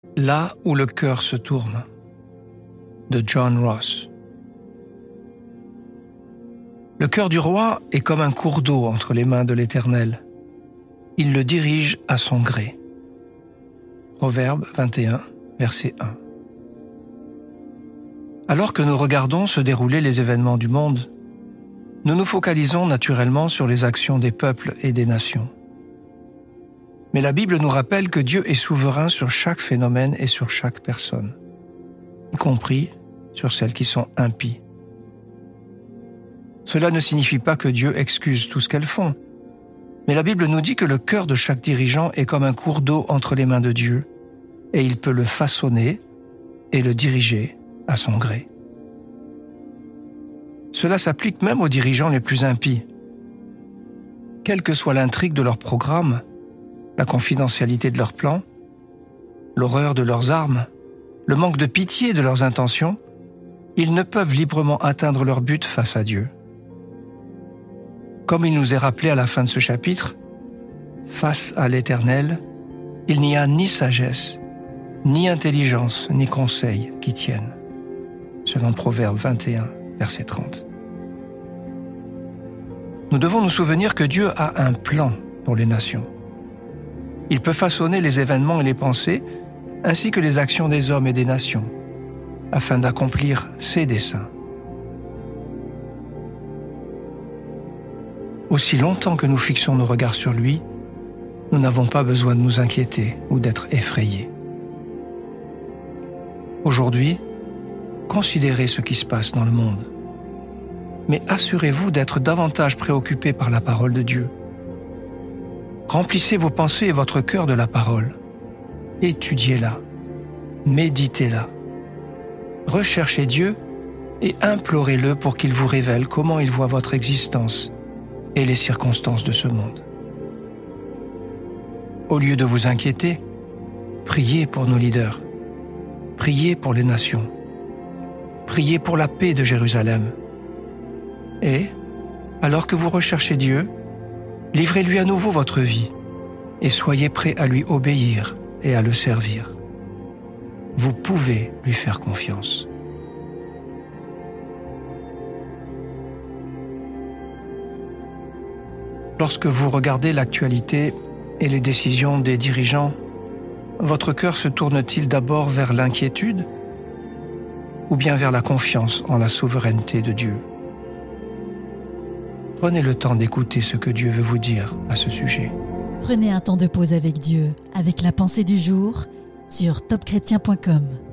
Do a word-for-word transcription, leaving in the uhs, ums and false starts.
Là où le cœur se tourne, de John Ross. Le cœur du roi est comme un cours d'eau entre les mains de l'Éternel. Il le dirige à son gré. Proverbe vingt et un, verset un. Alors que nous regardons se dérouler les événements du monde, nous nous focalisons naturellement sur les actions des peuples et des nations. Mais la Bible nous rappelle que Dieu est souverain sur chaque phénomène et sur chaque personne, y compris sur celles qui sont impies. Cela ne signifie pas que Dieu excuse tout ce qu'elles font, mais la Bible nous dit que le cœur de chaque dirigeant est comme un cours d'eau entre les mains de Dieu, et il peut le façonner et le diriger à son gré. Cela s'applique même aux dirigeants les plus impies. Quelle que soit l'intrigue de leur programme, la confidentialité de leurs plans, l'horreur de leurs armes, le manque de pitié de leurs intentions, ils ne peuvent librement atteindre leur but face à Dieu. Comme il nous est rappelé à la fin de ce chapitre, face à l'Éternel, il n'y a ni sagesse, ni intelligence, ni conseil qui tiennent, selon Proverbe vingt et un, verset trente. Nous devons nous souvenir que Dieu a un plan pour les nations. Il peut façonner les événements et les pensées, ainsi que les actions des hommes et des nations, afin d'accomplir ses desseins. Aussi longtemps que nous fixons nos regards sur lui, nous n'avons pas besoin de nous inquiéter ou d'être effrayés. Aujourd'hui, considérez ce qui se passe dans le monde. Mais assurez-vous d'être davantage préoccupé par la parole de Dieu. Remplissez vos pensées et votre cœur de la parole. Étudiez-la, méditez-la. Recherchez Dieu et implorez-le pour qu'il vous révèle comment il voit votre existence et les circonstances de ce monde. Au lieu de vous inquiéter, priez pour nos leaders, priez pour les nations, priez pour la paix de Jérusalem. Et, alors que vous recherchez Dieu, livrez-lui à nouveau votre vie et soyez prêts à lui obéir et à le servir. Vous pouvez lui faire confiance. Lorsque vous regardez l'actualité et les décisions des dirigeants, votre cœur se tourne-t-il d'abord vers l'inquiétude ou bien vers la confiance en la souveraineté de Dieu? Prenez le temps d'écouter ce que Dieu veut vous dire à ce sujet. Prenez un temps de pause avec Dieu, avec la pensée du jour, sur top chrétien point com.